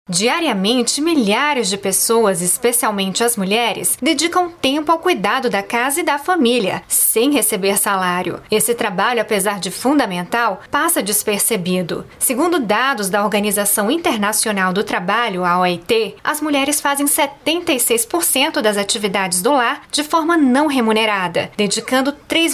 Diariamente, milhares de pessoas, especialmente as mulheres, dedicam tempo ao cuidado da casa e da família, sem receber salário. Esse trabalho, apesar de fundamental, passa despercebido. Segundo dados da Organização Internacional do Trabalho, a OIT, as mulheres fazem 76% das atividades do lar de forma não remunerada, dedicando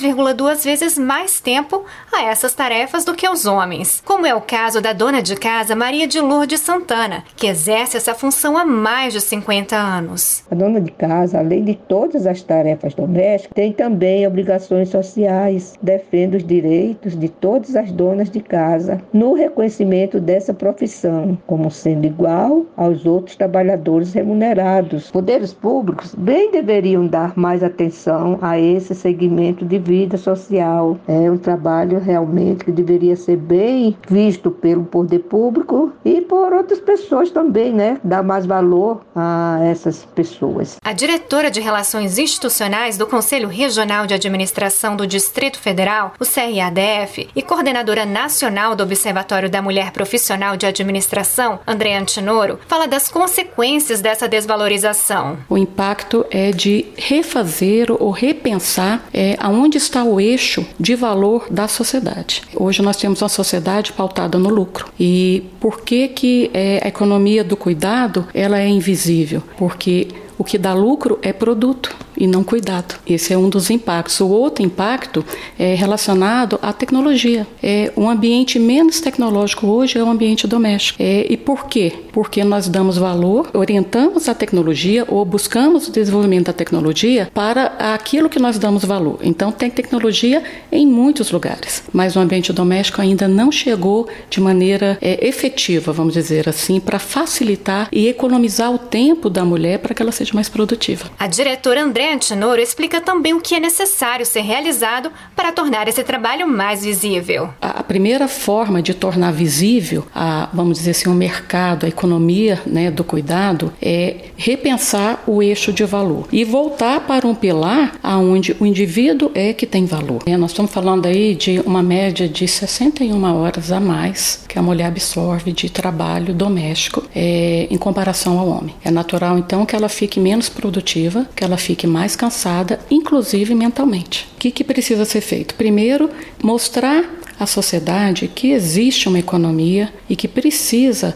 3,2 vezes mais tempo a essas tarefas do que os homens. Como é o caso da dona de casa Maria de Lourdes Santana, que exerce essa função há mais de 50 anos. A dona de casa, além de todas as tarefas domésticas, tem também obrigações sociais, defende os direitos de todas as donas de casa no reconhecimento dessa profissão, como sendo igual aos outros trabalhadores remunerados. Poderes públicos bem deveriam dar mais atenção a esse segmento de vida social. É um trabalho realmente que deveria ser bem visto pelo poder público e por outras pessoas também, dar mais valor a essas pessoas. A diretora de Relações Institucionais do Conselho Regional de Administração do Distrito Federal, o CRADF, e coordenadora nacional do Observatório da Mulher Profissional de Administração, Andréa Antinoro, fala das consequências dessa desvalorização. O impacto é de refazer ou repensar aonde está o eixo de valor da sociedade. Hoje nós temos uma sociedade pautada no lucro. E por que a economia do cuidado ela é invisível? Porque o que dá lucro é produto e não cuidado. Esse é um dos impactos. O outro impacto é relacionado à tecnologia. Um ambiente menos tecnológico hoje é o ambiente doméstico. E por quê? Porque nós damos valor, orientamos a tecnologia ou buscamos o desenvolvimento da tecnologia para aquilo que nós damos valor. Então tem tecnologia em muitos lugares, mas o ambiente doméstico ainda não chegou de maneira efetiva, vamos dizer assim, para facilitar e economizar o tempo da mulher para que ela seja mais produtiva. A diretora Andréa Antinoro explica também o que é necessário ser realizado para tornar esse trabalho mais visível. A primeira forma de tornar visível, vamos dizer assim, o mercado, a economia do cuidado, é repensar o eixo de valor e voltar para um pilar onde o indivíduo é que tem valor. Nós estamos falando aí de uma média de 61 horas a mais que a mulher absorve de trabalho doméstico em comparação ao homem. É natural, então, que ela fique menos produtiva, que ela fique mais cansada, inclusive mentalmente. O que precisa ser feito? Primeiro, mostrar à sociedade que existe uma economia e que precisa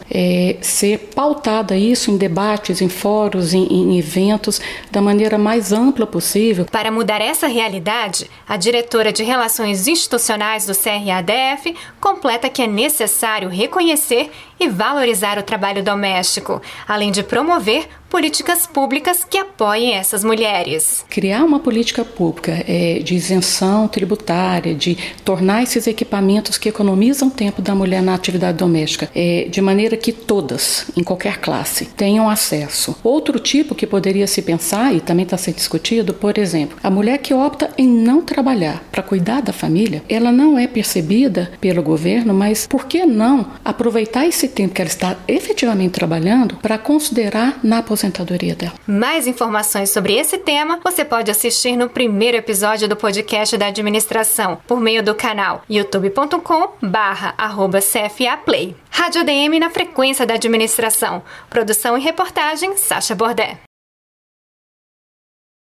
ser pautada isso em debates, em fóruns, em eventos, da maneira mais ampla possível. Para mudar essa realidade, a diretora de Relações Institucionais do CRADF completa que é necessário reconhecer e valorizar o trabalho doméstico, além de promover políticas públicas que apoiem essas mulheres. Criar uma política pública de isenção tributária, de tornar esses equipamentos que economizam tempo da mulher na atividade doméstica, de maneira que todas, em qualquer classe, tenham acesso. Outro tipo que poderia se pensar, e também está sendo discutido, por exemplo, a mulher que opta em não trabalhar para cuidar da família, ela não é percebida pelo governo, mas por que não aproveitar esse tempo que ela está efetivamente trabalhando para considerar na aposentadoria dela? Mais informações sobre esse tema você pode assistir no primeiro episódio do podcast da administração por meio do canal youtube.com/CFAplay. Rádio ADM na frequência da administração. Produção e reportagem Sácha Bordé.